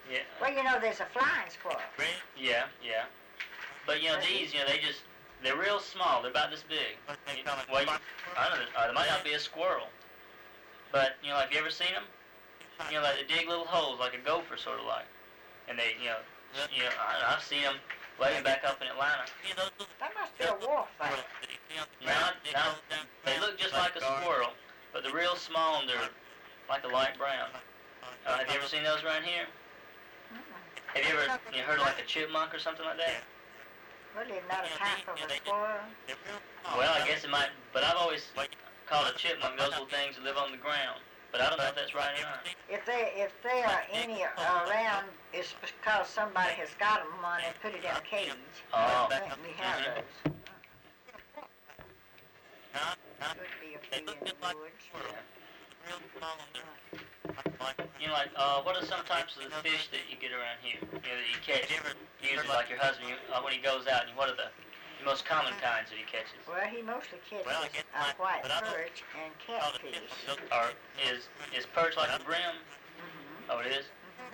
Yeah. Well, there's a flying squirrel. Yeah, yeah. But these, they're real small. They're about this big. Well, I don't know. They might not be a squirrel. But have you ever seen them? Like they dig little holes, like a gopher, sort of like. And they, I've seen them laying back up in Atlanta. That must be a wolf there. Now, they look just like a squirrel, but they're real small and they're like a light brown. Have you ever seen those around here? Have you ever heard of like a chipmunk or something like that? Well, it's not a type of a squirrel. Well, I guess it might, but I've always called a chipmunk those little things that live on the ground. But I don't know if that's right or not. If they are any around, it's because somebody has got them on and put it in a cage. Oh. I think we have those. Could be a few in the woods. Yeah. What are some types of the fish that you get around here? That you catch. Usually, like your husband, when he goes out, what are the most common kinds that he catches? Well, he mostly catches white perch and catfish. Or is perch like a brim? Mm-hmm. Oh, it is?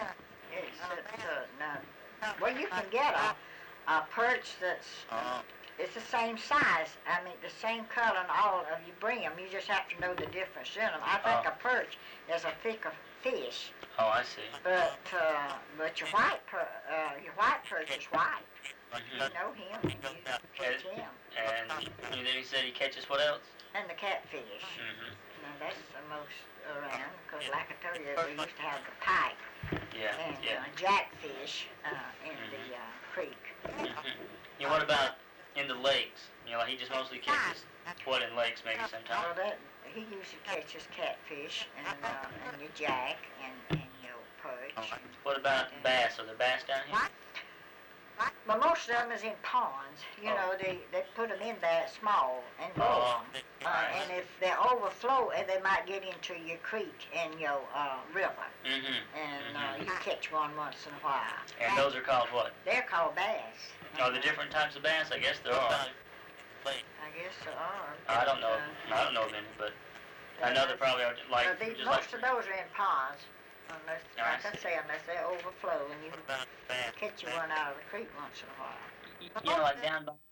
No. Well, you can get a perch that's it's the same size. I mean, the same color and all of you bring them. You just have to know the difference in them. I think a perch is a thicker fish. Oh, I see. But your white perch is white. Mm-hmm. You know him. You catch him. And then he said he catches what else? And the catfish. Mm-hmm. Now that's the most around because, like I told you, we used to have the pike and jackfish in the creek. Mm-hmm. What about in the lakes? Like he just mostly catches what in lakes maybe sometimes? Well, he usually catches catfish and your jack and your perch. What about bass? Are there bass down here? But most of them is in ponds. They put them in there small and grow them. And if they overflow, they might get into your creek and your river. Mm-hmm. And you catch one once in a while. And those are called what? They're called bass. Are there different types of bass? I guess there are. I guess there are. I don't know. I don't know of any, but I know there probably are. Most of those are in ponds. Unless they overflow and you catch one out of the creek once in a while. Like down by